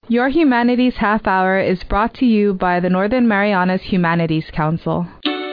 Your Humanities Half Hour is brought to you by the Northern Marianas Humanities Council.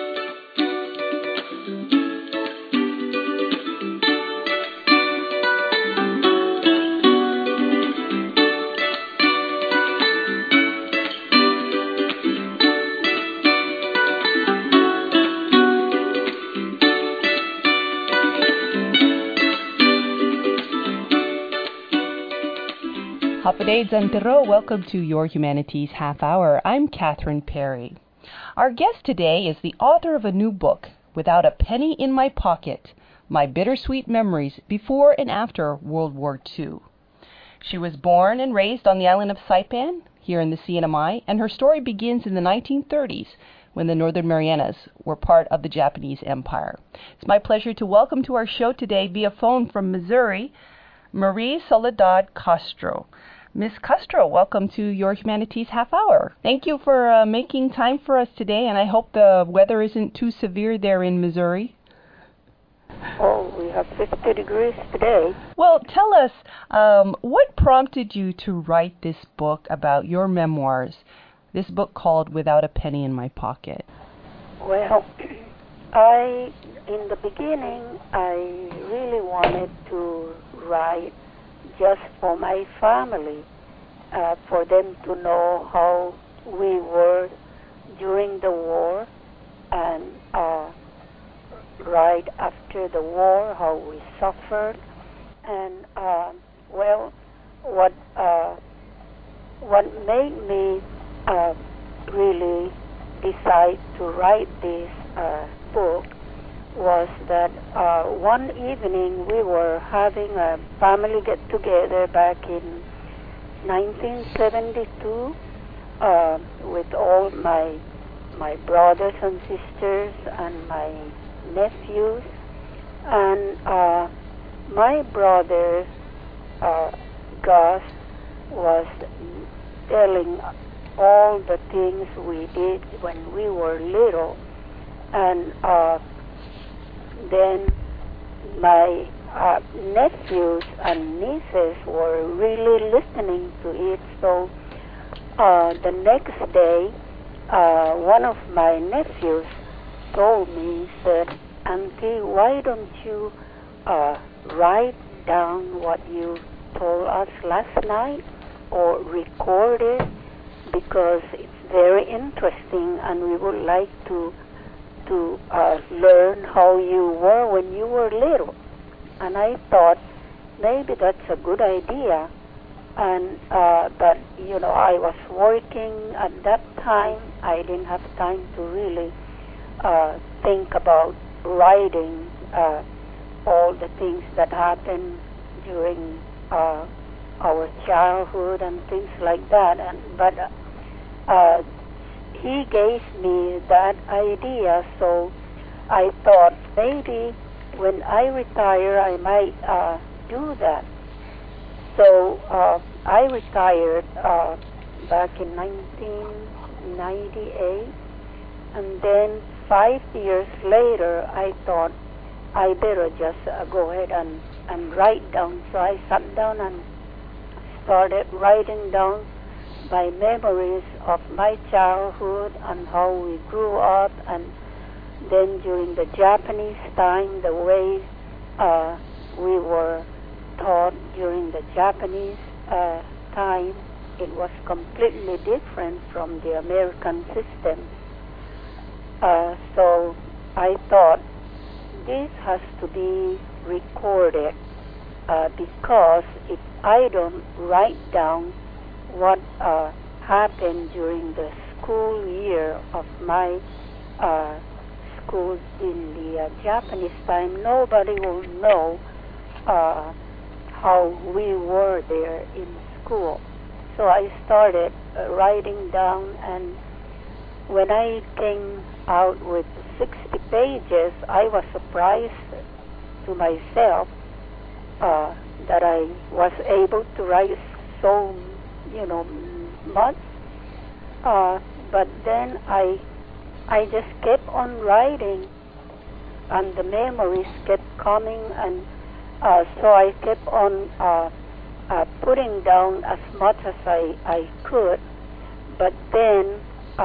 Hapaday Zantero, welcome to Your Humanities Half Hour. I'm Catherine Perry. Our guest today is the author of a new book, Without a Penny in My Pocket, My Bittersweet Memories Before and After World War II. She was born and raised on the island of Saipan, here in the CNMI, and her story begins in the 1930s when the Northern Marianas were part of the Japanese Empire. It's my pleasure to welcome to our show today via phone from Missouri, Marie Soledad Castro. Ms. Castro, welcome to Your Humanities Half Hour. Thank you for making time for us today, and I hope the weather isn't too severe there in Missouri. Oh, we have 50 degrees today. Well, tell us, what prompted you to write this book about your memoirs, this book called Without a Penny in My Pocket? Well, in the beginning, I really wanted to write just for my family, for them to know how we were during the war and right after the war, how we suffered. And what made me really decide to write this book was that one evening we were having a family get-together back in 1972 with all my brothers and sisters and my nephews. And my brother, Gus, was telling all the things we did when we were little. And then my nephews and nieces were really listening to it. So the next day, one of my nephews told me, said, "Auntie, why don't you write down what you told us last night or record it, because it's very interesting and we would like to learn how you were when you were little." And I thought maybe that's a good idea. And but I was working at that time. I didn't have time to really think about writing all the things that happened during our childhood and things like that. But he gave me that idea, so I thought maybe when I retire I might do that. So I retired back in 1998, and then 5 years later I thought I better just go ahead and write down. So I sat down and started writing down my memories of my childhood and how we grew up, and then during the Japanese time, the way we were taught during the Japanese time, it was completely different from the American system. So I thought this has to be recorded, because if I don't write down what happened during the school year of my school in the Japanese time, nobody will know how we were there in school. So I started writing down, and when I came out with 60 pages, I was surprised to myself that I was able to write so much. But then I just kept on writing, and the memories kept coming, and so I kept on putting down as much as I could, but then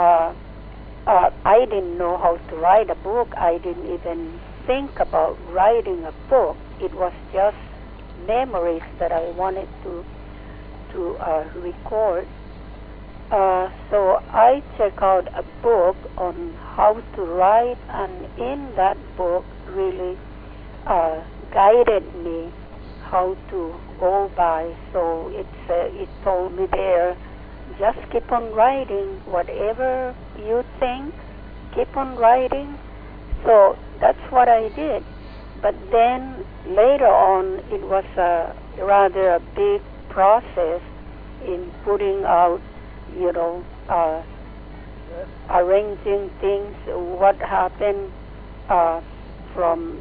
I didn't know how to write a book. I didn't even think about writing a book. It was just memories that I wanted to record. So I checked out a book on how to write, and in that book really guided me how to go by. So it told me there, just keep on writing. Whatever you think, keep on writing. So that's what I did. But then later on, it was rather a big process in putting out, arranging things. What happened from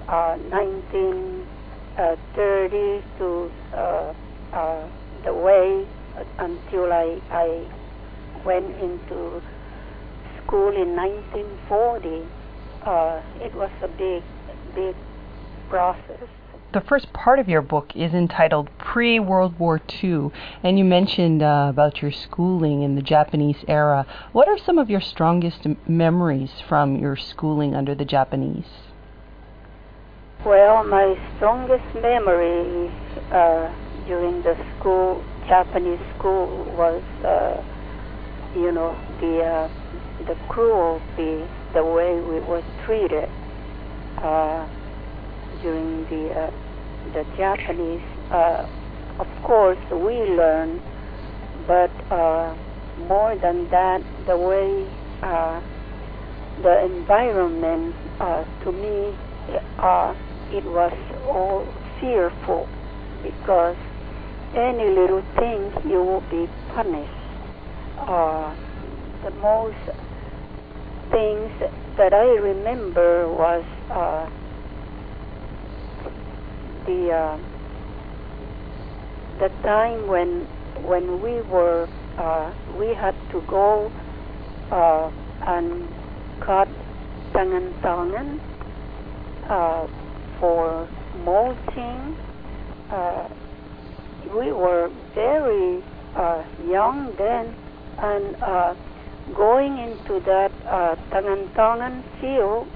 1930 to the way until I went into school in 1940. It was a big process. The first part of your book is entitled Pre-World War II, and you mentioned about your schooling in the Japanese era. What are some of your strongest memories from your schooling under the Japanese? Well, my strongest memory during the Japanese school was, the cruelty, the way we were treated during the Japanese. Of course, we learned, but more than that, the way the environment, to me, it was all fearful, because any little thing you will be punished. The most things that I remember was the time when we had to go and cut tangan for mulching. We were very young then, and going into that tangan field,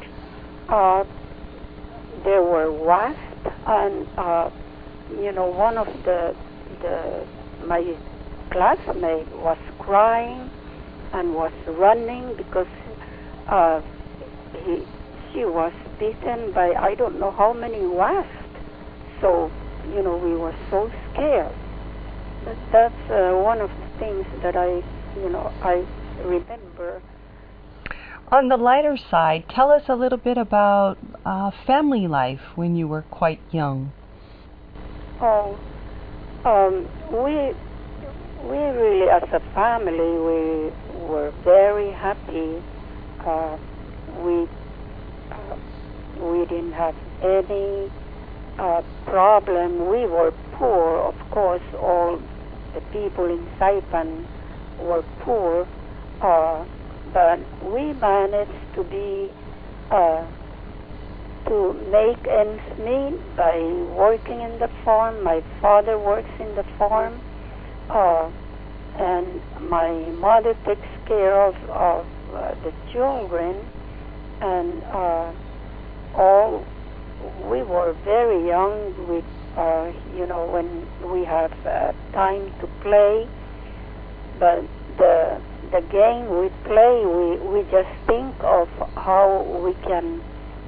there were wasps, and one of my classmates was crying and was running because she was bitten by I don't know how many wasps. So we were so scared. That's one of the things that I remember. On the lighter side, tell us a little bit about family life when you were quite young. We really, as a family, we were very happy. We didn't have any problem. We were poor, of course. All the people in Saipan were poor, but we managed to make ends meet by working in the farm. My father works in the farm, and my mother takes care of the children, and we were very young with when we have time to play, but the game we play, we just think of how we can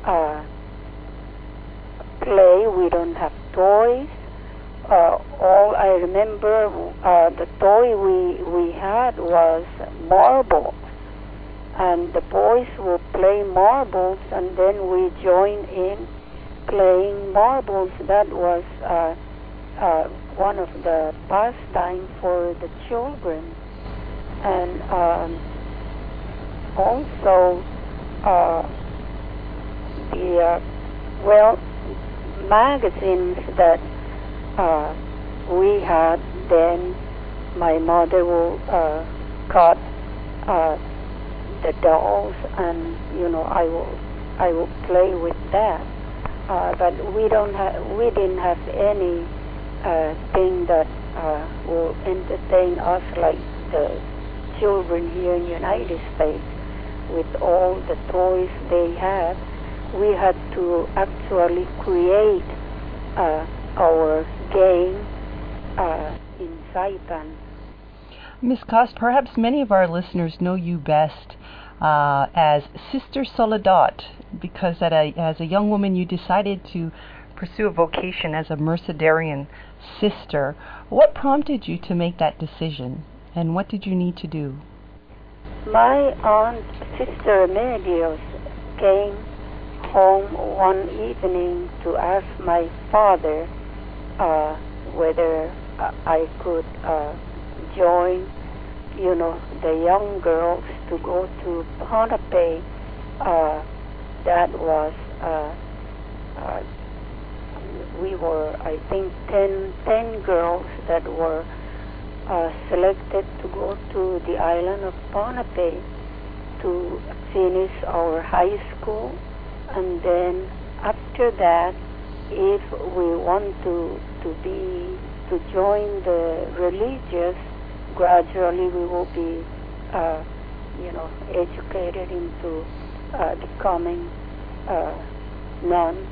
play. We don't have toys. All I remember, the toy we had was marbles, and the boys will play marbles, and then we join in playing marbles. That was one of the pastimes for the children. And also magazines that we had then. My mother will cut the dolls, and I will play with that. But we didn't have any thing that will entertain us like the children here in the United States with all the toys they have. We had to actually create our game in Saipan. Miss Cost, perhaps many of our listeners know you best as Sister Soledad, because as a young woman you decided to pursue a vocation as a Mercedarian sister. What prompted you to make that decision, and what did you need to do? My aunt, Sister Remedios, came home one evening to ask my father whether I could join, the young girls to go to Ponape. That was, we were, I think, 10 girls that were selected to go to the island of Ponape to finish our high school, and then after that, if we want to join the religious, gradually we will be educated into becoming nuns.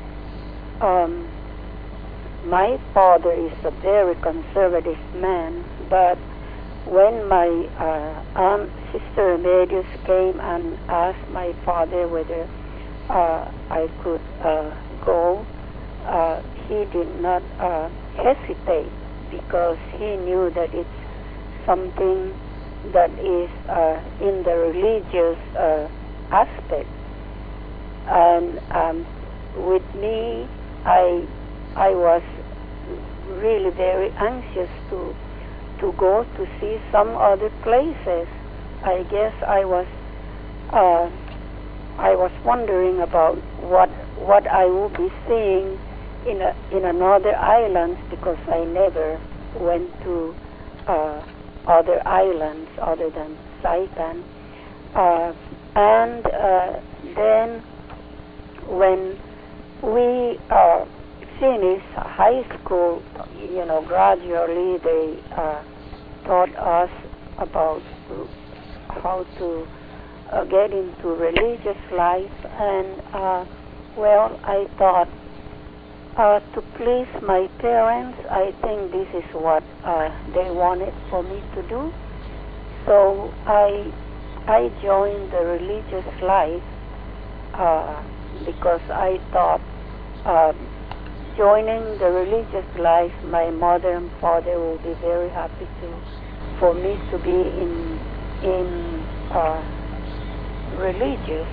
My father is a very conservative man, but when my aunt, Sister Remedios, came and asked my father whether I could go, he did not hesitate, because he knew that it's something that is in the religious aspect. And with me, I was really very anxious to go to see some other places. I guess I was wondering about what I would be seeing in another islands, because I never went to other islands other than Saipan. And then when we finished high school, gradually they taught us about how to get into religious life. And I thought, to please my parents, I think this is what they wanted for me to do. So I joined the religious life because I thought joining the religious life, my mother and father will be very happy for me to be in religious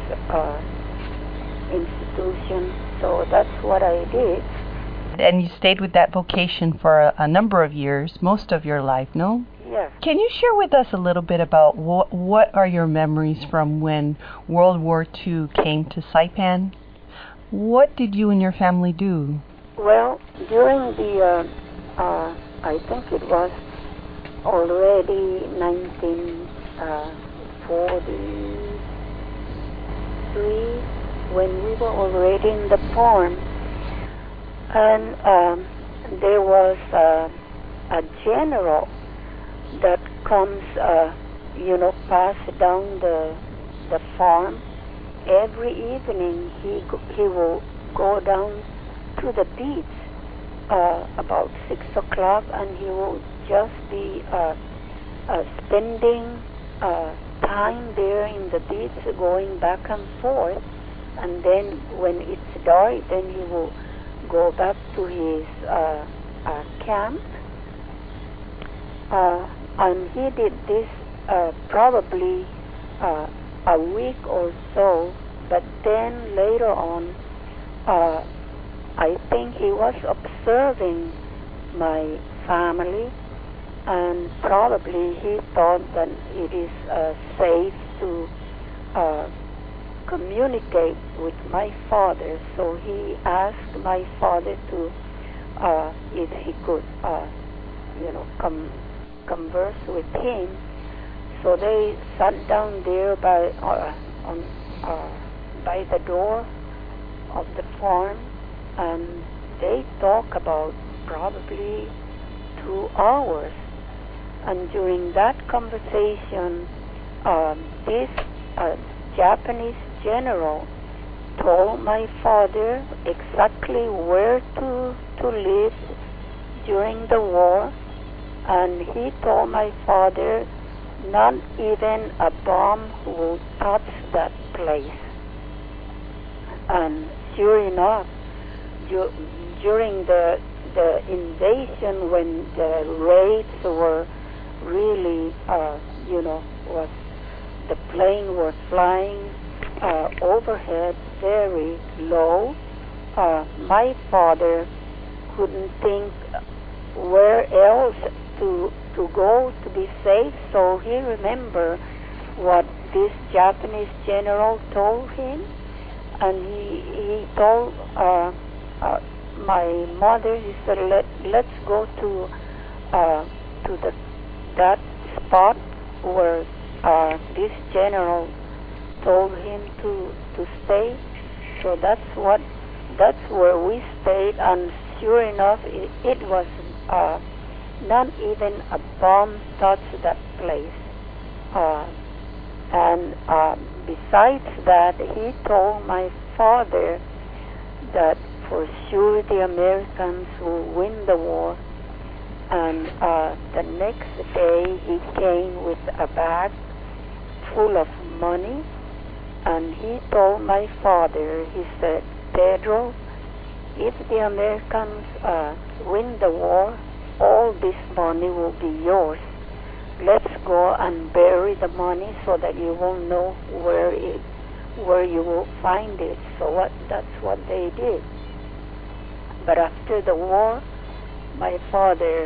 institution. So that's what I did. And you stayed with that vocation for a number of years, most of your life, no? Yes. Can you share with us a little bit about what are your memories from when World War II came to Saipan? What did you and your family do? Well, during the, I think it was already 1943, when we were already in the farm, and there was a general that comes, pass down the farm. Every evening he will go down to the beach about 6 o'clock, and he will just be spending time there in the beach, going back and forth. And then when it's dark, then he will go back to his camp. And he did this probably a week or so, but then later on, I think he was observing my family, and probably he thought that it is safe to communicate with my father. So he asked my father to if he could converse with him. So they sat down there by the door of the farm, and they talk about probably 2 hours. And during that conversation, this Japanese general told my father exactly where to live during the war, and he told my father not even a bomb will touch that place. And sure enough, during the invasion, when the raids were really, was the plane was flying overhead very low, my father couldn't think where else to go to be safe, so he remembered what this Japanese general told him, and he told my mother, he said, let's go to that spot where this general told him to stay. So that's where we stayed, and sure enough, it was not even a bomb touched that place. And besides that, he told my father that for sure the Americans will win the war. And the next day he came with a bag full of money, and he told my father, he said, Pedro, if the Americans win the war, all this money will be yours. Let's go and bury the money so that you won't know where you will find it. So that's what they did. But after the war, my father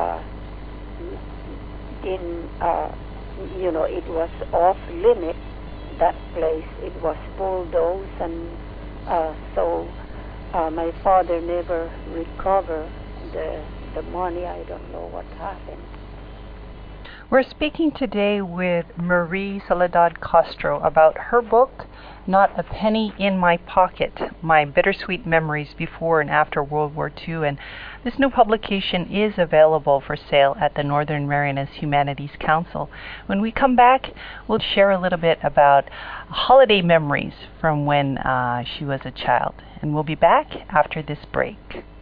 didn't, it was off limit, that place. It was bulldozed, and so my father never recovered the money. I don't know what happened. We're speaking today with Marie Soledad Castro about her book, Not a Penny in My Pocket, My Bittersweet Memories Before and After World War II. And this new publication is available for sale at the Northern Marianas Humanities Council. When we come back, we'll share a little bit about holiday memories from when she was a child. And we'll be back after this break.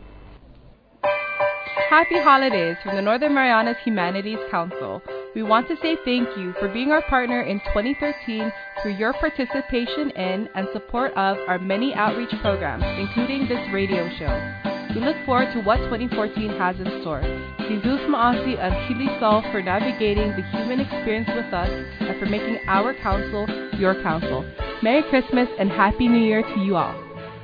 Happy holidays from the Northern Marianas Humanities Council. We want to say thank you for being our partner in 2013 through your participation in and support of our many outreach programs, including this radio show. We look forward to what 2014 has in store. Jesus Maasi and Chili Sol for navigating the human experience with us and for making our council your council. Merry Christmas and Happy New Year to you all.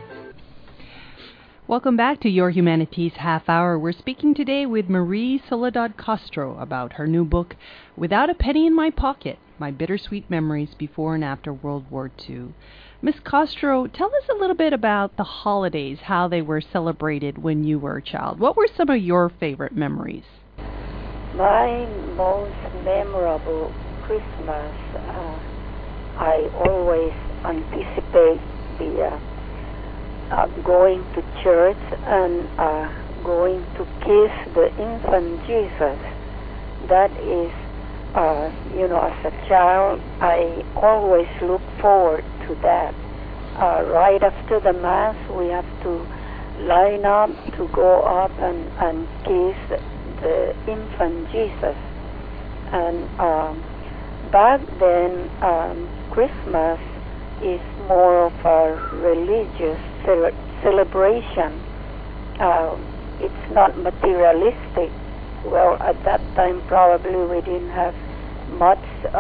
Welcome back to Your Humanities Half Hour. We're speaking today with Marie Soledad Castro about her new book, Without a Penny in My Pocket, My Bittersweet Memories Before and After World War II. Ms. Castro, tell us a little bit about the holidays, how they were celebrated when you were a child. What were some of your favorite memories? My most memorable Christmas, I always anticipate the going to church and going to kiss the infant Jesus. That is, as a child, I always look forward to that. Right after the Mass, we have to line up to go up and kiss the infant Jesus. And back then, Christmas is more of a religious celebration. It's not materialistic. Well, at that time probably we didn't have much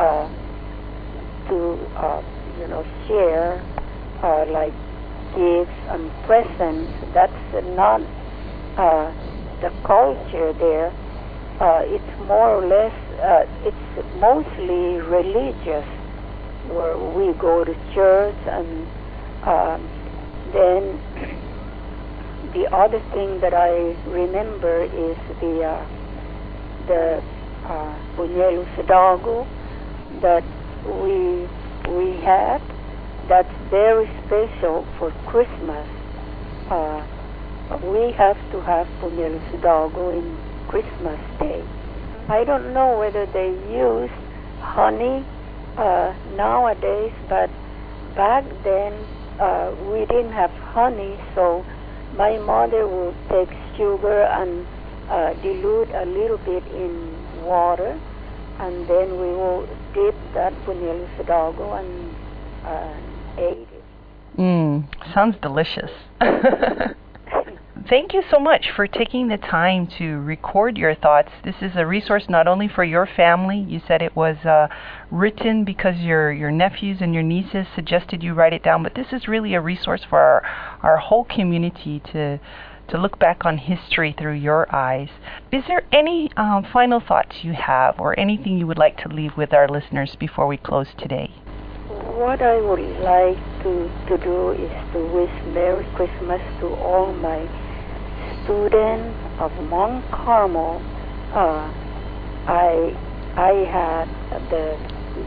to share, like gifts and presents. That's not the culture there. It's more or less, it's mostly religious, where we go to church, and then the other thing that I remember is the Buñuelos Hidalgo that we had. That's very special for Christmas. we have to have Puñuelos Hidalgo in Christmas Day. I don't know whether they use honey nowadays, but back then we didn't have honey, so my mother would take sugar and dilute a little bit in water, and then we will dip that Puñuelos Hidalgo and ate it. Sounds delicious. Thank you so much for taking the time to record your thoughts. This is a resource not only for your family. You said it was written because your nephews and your nieces suggested you write it down, but this is really a resource for our whole community to look back on history through your eyes. Is there any final thoughts you have or anything you would like to leave with our listeners before we close today? What I would like to do is to wish Merry Christmas to all my students of Mount Carmel. I had the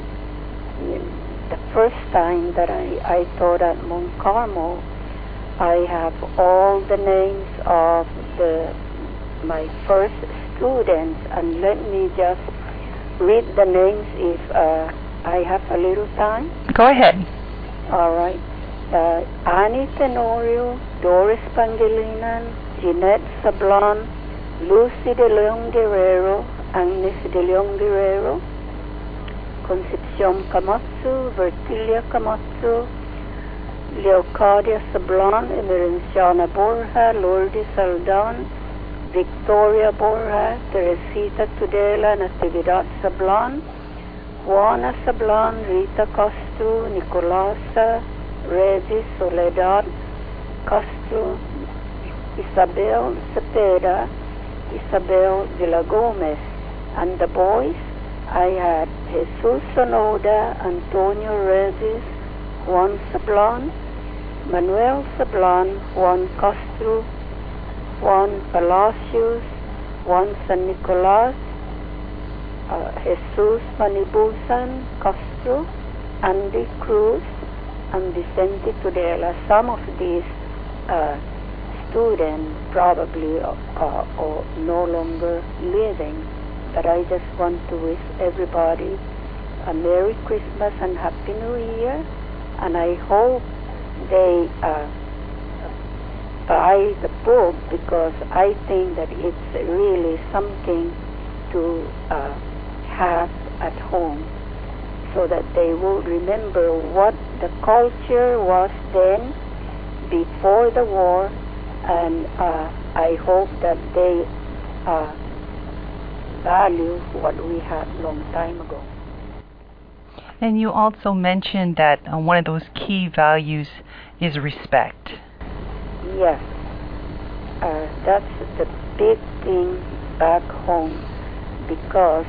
first time that I taught at Mount Carmel. I have all the names of my first students, and let me just read the names if I have a little time. Go ahead. All right. Annie Tenorio, Doris Pangilinan, Jeanette Sablon, Lucy de Leon Guerrero, Agnes de Leon Guerrero, Concepcion Camacho, Vertilia Camacho, Leocadia Sablon, Emerenciana Borja, Lourdes Saldan, Victoria Borja, Teresita Tudela, Natividad Sablon, Juana Sablon, Rita Castro, Nicolasa, Regis Soledad Castro, Isabel Cepeda, Isabel de la Gomez. And the boys, I had Jesus Sonoda, Antonio Regis, Juan Sablon, Manuel Sablon, Juan Castro, Juan Palacios, Juan San Nicolas, Jesus Manibusan Castro, Andy Cruz, and Vicente Tudela. Some of these students probably are no longer living, but I just want to wish everybody a Merry Christmas and Happy New Year, and I hope they buy the book, because I think that it's really something to have at home, so that they will remember what the culture was then, before the war, and I hope that they value what we had a long time ago. And you also mentioned that one of those key values is respect. Yes, that's the big thing back home, because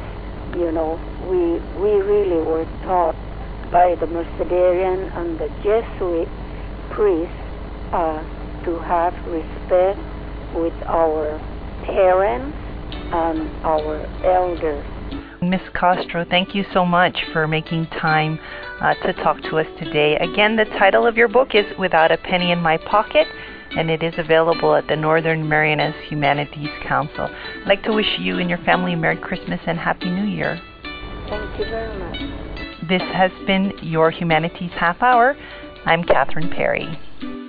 we really were taught by the Mercedarian and the Jesuit priests to have respect with our parents and our elders. Ms. Castro, thank you so much for making time to talk to us today. Again, the title of your book is Without a Penny in My Pocket, and it is available at the Northern Marianas Humanities Council. I'd like to wish you and your family a Merry Christmas and Happy New Year. Thank you very much. This has been your Humanities Half Hour. I'm Catherine Perry.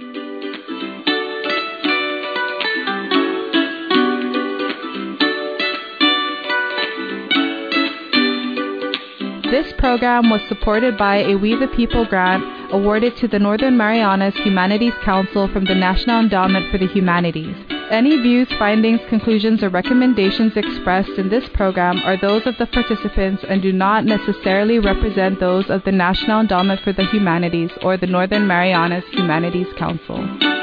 This program was supported by a We the People grant awarded to the Northern Marianas Humanities Council from the National Endowment for the Humanities. Any views, findings, conclusions, or recommendations expressed in this program are those of the participants and do not necessarily represent those of the National Endowment for the Humanities or the Northern Marianas Humanities Council.